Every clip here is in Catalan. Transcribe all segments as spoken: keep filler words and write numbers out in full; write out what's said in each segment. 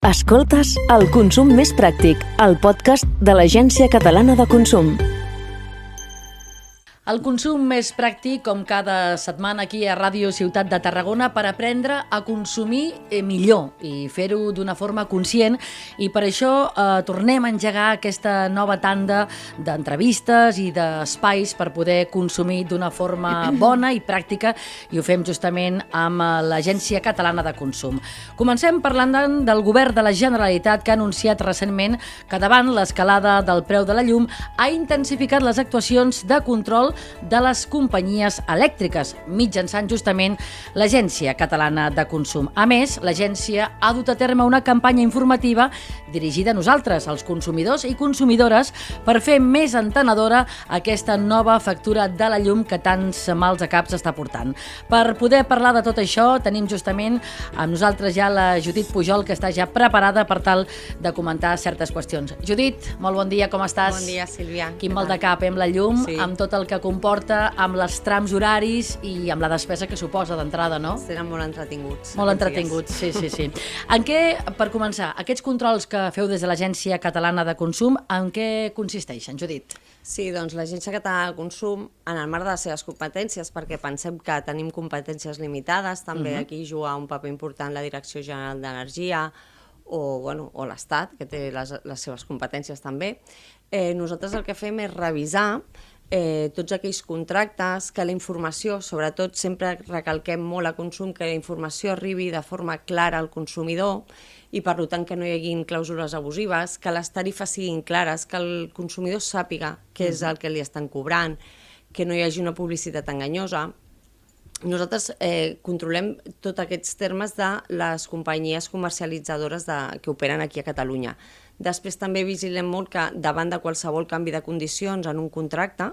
Escoltes El consum més pràctic, el podcast de l'Agència Catalana de Consum. El consum més pràctic, com cada setmana aquí a Ràdio Ciutat de Tarragona, per aprendre a consumir millor i fer-ho d'una forma conscient. I per això eh, tornem a engegar aquesta nova tanda d'entrevistes i d'espais per poder consumir d'una forma bona i pràctica, i ho fem justament amb l'Agència Catalana de Consum. Comencem parlant del Govern de la Generalitat, que ha anunciat recentment que davant l'escalada del preu de la llum ha intensificat les actuacions de control de les companyies elèctriques, mitjançant justament l'Agència Catalana de Consum. A més, l'agència ha dut a terme una campanya informativa dirigida a nosaltres, als consumidors i consumidores, per fer més entenedora aquesta nova factura de la llum que tants mals a caps està portant. Per poder parlar de tot això, tenim justament amb nosaltres ja la Judit Pujol, que està ja preparada per tal de comentar certes qüestions. Judit, molt bon dia, com estàs? Bon dia, Sílvia. Quin mal de cap amb la llum, sí. amb tot el que comporta, amb els trams horaris i amb la despesa que suposa d'entrada, no? Tenen molt entretinguts. Molt entretinguts, sí, sí, sí. En què, per començar, aquests controls que feu des de l'Agència Catalana de Consum, en què consisteixen, Judit? Sí, doncs l'Agència Catalana de Consum, en el marc de les seves competències, perquè pensem que tenim competències limitades, també uh-huh. aquí juga un paper important la Direcció General d'Energia o, bueno, o l'Estat, que té les, les seves competències també. Eh, nosaltres el que fem és revisar Eh, tots aquells contractes, que la informació, sobretot sempre recalquem molt a consum, que la informació arribi de forma clara al consumidor i per tant que no hi hagi clàusules abusives, que les tarifes siguin clares, que el consumidor sàpiga què és el que li estan cobrant, que no hi hagi una publicitat enganyosa. Nosaltres eh, controlem tots aquests termes de les companyies comercialitzadores de, que operen aquí a Catalunya. Després també vigilem molt que davant de qualsevol canvi de condicions en un contracte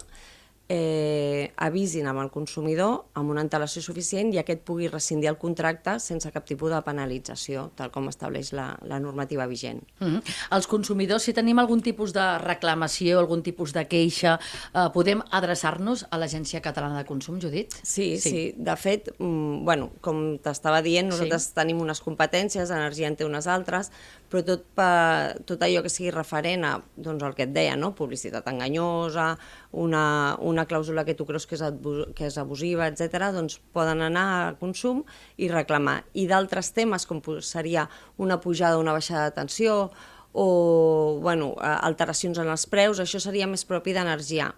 eh, avisin amb el consumidor amb una antelació suficient i aquest pugui rescindir el contracte sense cap tipus de penalització, tal com estableix la, la normativa vigent. Mm-hmm. Els consumidors, si tenim algun tipus de reclamació, algun tipus de queixa, eh, podem adreçar-nos a l'Agència Catalana de Consum, Judit? Sí, sí, sí. De fet, mm, bueno, com t'estava dient, nosaltres sí. tenim unes competències, Energia en té unes altres, però tot, per, tot allò que sigui referent a, doncs, el que et deia, no? Publicitat enganyosa, una, una clàusula que tu creus que és, que és abusiva, etcètera, doncs poden anar a Consum i reclamar. I d'altres temes, com seria una pujada o una baixada de tensió o bueno, alteracions en els preus, això seria més propi d'energia.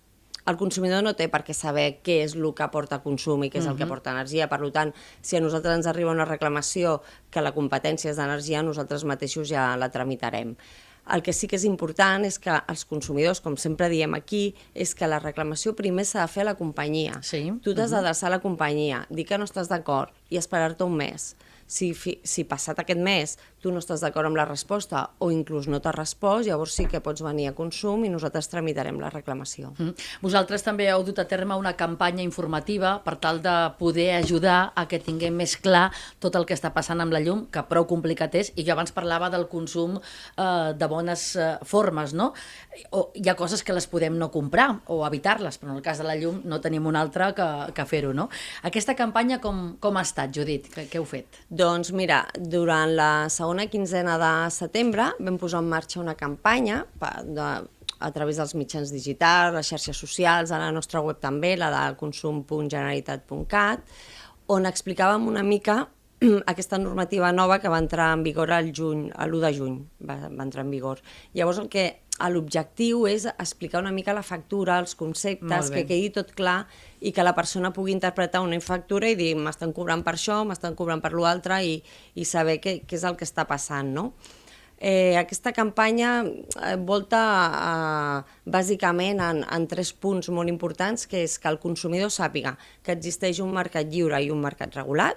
El consumidor no té per què saber què és el que aporta consum i què és el que aporta energia. Per tant, si a nosaltres ens arriba una reclamació que la competència és d'energia, nosaltres mateixos ja la tramitarem. El que sí que és important és que els consumidors, com sempre diem aquí, és que la reclamació primer s'ha de fer a la companyia. Sí. Tu t'has d'adreçar a la companyia, dir que no estàs d'acord i esperar-te un mes. Si, si passat aquest mes tu no estàs d'acord amb la resposta o inclús no t'has respost, llavors sí que pots venir a Consum i nosaltres tramitarem la reclamació. Mm. Vosaltres també heu dut a terme una campanya informativa per tal de poder ajudar a que tinguem més clar tot el que està passant amb la llum, que prou complicat és, i jo abans parlava del consum eh, de bones eh, formes, no? O hi ha coses que les podem no comprar o evitar-les, però en el cas de la llum no tenim una altra que, que fer-ho, no? Aquesta campanya com, com ha estat, Judit? Què, què heu fet? Doncs mira, durant la segona quinzena de setembre vam posar en marxa una campanya de, a través dels mitjans digitals, les xarxes socials, a la nostra web també, la de consum punt generalitat punt cat, on explicàvem una mica aquesta normativa nova que va entrar en vigor el juny, l'u de juny, va, va entrar en vigor. Llavors el que l'objectiu és explicar una mica la factura, els conceptes, que quedi tot clar i que la persona pugui interpretar una factura i dir m'estan cobrant per això, m'estan cobrant per l'altre i, i saber què, què és el que està passant, no? Eh, aquesta campanya eh, volta eh, bàsicament en, en tres punts molt importants, que és que el consumidor sàpiga que existeix un mercat lliure i un mercat regulat,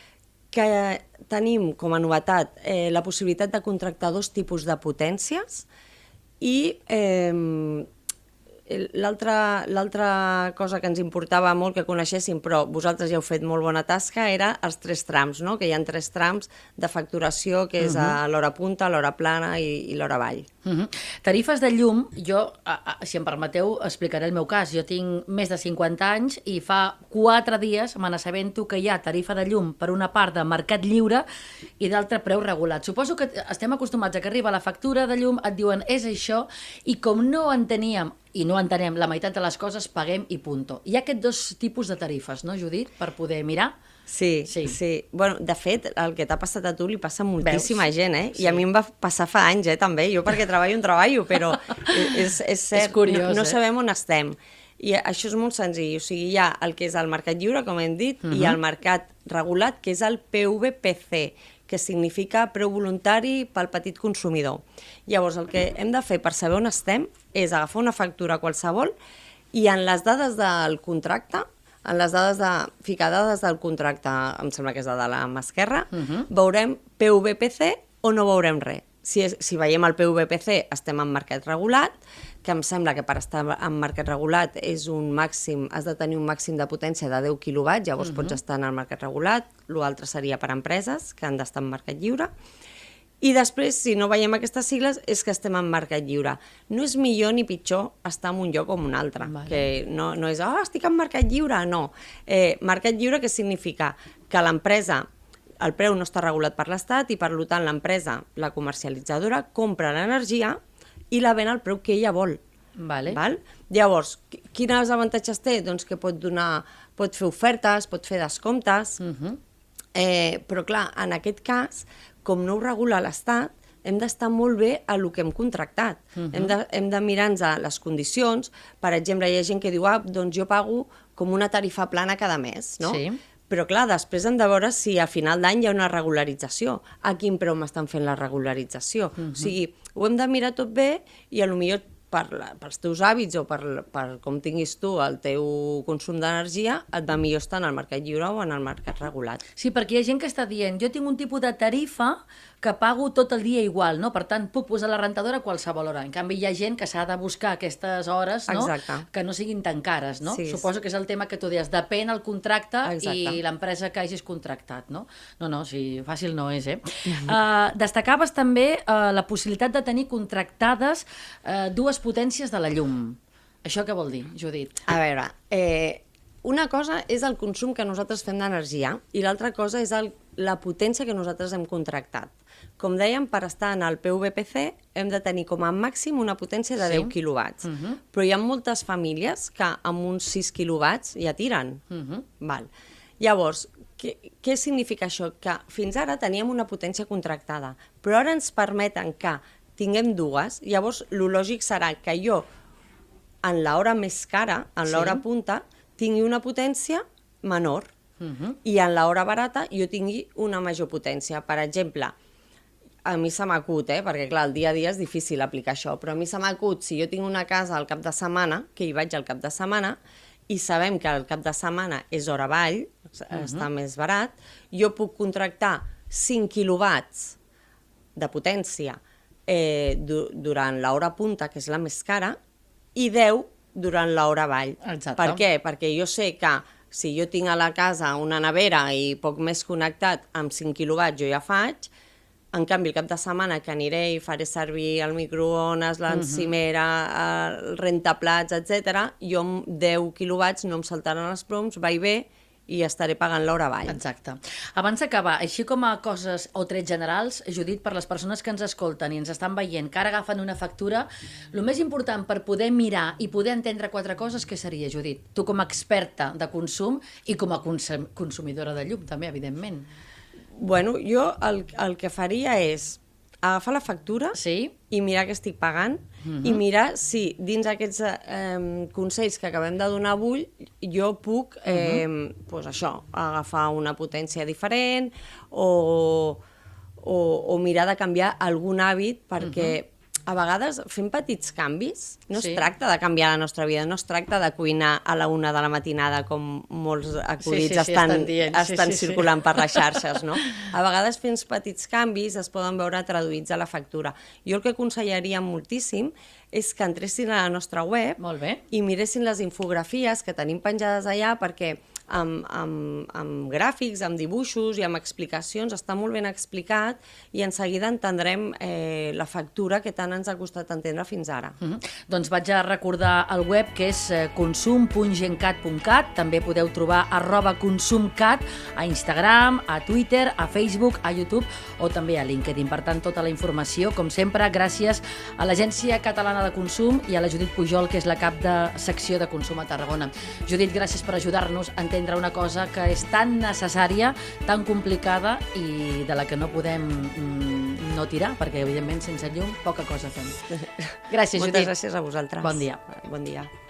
que tenim com a novetat eh, la possibilitat de contractar dos tipus de potències i eh, l'altra cosa que ens importava molt que coneixéssim, però vosaltres ja heu fet molt bona tasca, era els tres trams, no? Que hi ha tres trams de facturació, que és a l'hora punta, l'hora plana i, i l'hora vall. Uh -huh. Tarifes de llum, jo, a, a, si em permeteu, explicaré el meu cas. Jo tinc més de cinquanta anys i fa quatre dies me n'assabento que hi ha tarifa de llum per una part de mercat lliure i d'altre preu regulat. Suposo que estem acostumats a que arriba la factura de llum, et diuen és això, i com no enteníem i no entenem la meitat de les coses, paguem i punto. Hi ha aquests dos tipus de tarifes, no, Judit, per poder mirar? Sí, sí, sí. Bueno, de fet, el que t'ha passat a tu li passa a moltíssima Veus? gent, eh? Sí. I a mi em va passar fa anys, eh, també. Jo perquè treballo un treballo, però és, és cert, és curiós, no, no eh? sabem on estem. I això és molt senzill, o sigui, hi ha el que és el mercat lliure, com hem dit, uh -huh. i el mercat regulat, que és el P V P C, que significa preu voluntari pel petit consumidor. Llavors, el que hem de fer per saber on estem és agafar una factura qualsevol i en les dades del contracte, en les dades de... ficar dades del contracte, em sembla que és la de la mà esquerra, uh -huh. veurem P V P C o no veurem res. Si, és, si veiem el P V P C estem en mercat regulat, que em sembla que per estar en mercat regulat és un màxim, has de tenir un màxim de potència de deu quilowatts, llavors uh-huh. pots estar en el mercat regulat, l'altre seria per empreses que han d'estar en mercat lliure. I després, si no veiem aquestes sigles, és que estem en mercat lliure. No és millor ni pitjor estar en un lloc o en un altre, vale. que no, no és, oh, estic en mercat lliure, no. Eh, mercat lliure què significa? Que l'empresa, el preu no està regulat per l'Estat i per tant l'empresa, la comercialitzadora, compra l'energia i la ven al preu que ella vol. Vale. Val? Llavors, quins avantatges té? Doncs que pot donar, pot fer ofertes, pot fer descomptes, uh-huh. eh, però clar, en aquest cas, com no ho regula l'Estat, hem d'estar molt bé a lo que hem contractat. Uh-huh. Hem de, hem de mirar-nos les condicions. Per exemple, hi ha gent que diu, ah, doncs jo pago com una tarifa plana cada mes, no? Sí. Però clar, després hem de veure si a final d'any hi ha una regularització. A quin preu m'estan fent la regularització? Uh-huh. O sigui, ho hem de mirar tot bé i potser per la, pels teus hàbits o per, per com tinguis tu el teu consum d'energia, et va millor estar en el mercat lliure o en el mercat regulat. Sí, perquè hi ha gent que està dient, jo tinc un tipus de tarifa que pago tot el dia igual, no? Per tant, puc posar la rentadora a qualsevol hora. En canvi, hi ha gent que s'ha de buscar aquestes hores, no? Exacte. Que no siguin tan cares, no? Sí. Suposo que és el tema que tu deies, depèn el contracte Exacte. I l'empresa que hagis contractat, no? No, no, sí, fàcil no és, eh? uh, destacaves també uh, la possibilitat de tenir contractades uh, dues potències de la llum. Això què vol dir, Judit? A veure, eh, una cosa és el consum que nosaltres fem d'energia i l'altra cosa és el, la potència que nosaltres hem contractat. Com dèiem, per estar en el P V P C hem de tenir com a màxim una potència de sí. deu quilowatts. Uh-huh. Però hi ha moltes famílies que amb uns sis quilowatts ja tiren. Uh-huh. Val. Llavors, què, què significa això? Que fins ara teníem una potència contractada, però ara ens permeten que tinguem dues, llavors el lògic serà que jo, en l'hora més cara, en l'hora sí. punta, tingui una potència menor uh-huh. i en l'hora barata jo tingui una major potència. Per exemple, a mi se m'acut, eh? Perquè clar, el dia a dia és difícil aplicar això, però a mi se m'acut, si jo tinc una casa al cap de setmana, que hi vaig al cap de setmana, i sabem que al cap de setmana és hora avall, uh-huh. està més barat, jo puc contractar cinc quilowatts de potència eh, du durant l'hora punta, que és la més cara, i deu durant l'hora avall. Exacte. Per què? Perquè jo sé que si jo tinc a la casa una nevera i poc més connectat, amb cinc quilowatts jo ja faig. En canvi, el cap de setmana que aniré i faré servir el microones, l'encimera, uh-huh. el rentaplats, etcètera, jo amb deu quilowatts no em saltaran els ploms, va i ve, i estaré pagant l'hora avall. Exacte. Abans d'acabar, així com a coses o trets generals, Judit, per les persones que ens escolten i ens estan veient, que ara agafen una factura, el més important per poder mirar i poder entendre quatre coses, què seria, Judit? Tu com a experta de consum i com a consum consumidora de llum, també, evidentment. Bueno, jo el, el que faria és agafar la factura sí? i mirar què estic pagant uh-huh. i mirar si dins aquests eh, consells que acabem de donar avui jo puc, eh, uh-huh. pues això, agafar una potència diferent o, o, o mirar de canviar algun hàbit perquè uh-huh. a vegades fem petits canvis, no Sí. es tracta de canviar la nostra vida, no es tracta de cuinar a la una de la matinada com molts acudits Sí, sí, sí, estan, estan dient, sí, estan sí, sí. circulant per les xarxes, no? A vegades fent petits canvis es poden veure traduïts a la factura. Jo el que aconsellaria moltíssim és que entressin a la nostra web Molt bé. i miressin les infografies que tenim penjades allà, perquè amb, amb, amb gràfics, amb dibuixos i amb explicacions està molt ben explicat i en seguida entendrem eh, la factura que tant ens ha costat entendre fins ara. Mm -hmm. Doncs vaig a recordar el web, que és eh, consum punt gencat punt cat. També podeu trobar arroba consumcat a Instagram, a Twitter, a Facebook, a YouTube o també a LinkedIn. Per tant, tota la informació, com sempre, gràcies a l'Agència Catalana de Consum i a la Judit Pujol, que és la cap de secció de consum a Tarragona. Judit, gràcies per ajudar-nos a entendre una cosa que és tan necessària, tan complicada i de la que no podem mm, no tirar, perquè, evidentment, sense llum, poca cosa fem. Gràcies, Moltes Judit. gràcies a vosaltres. Bon dia. Bon dia.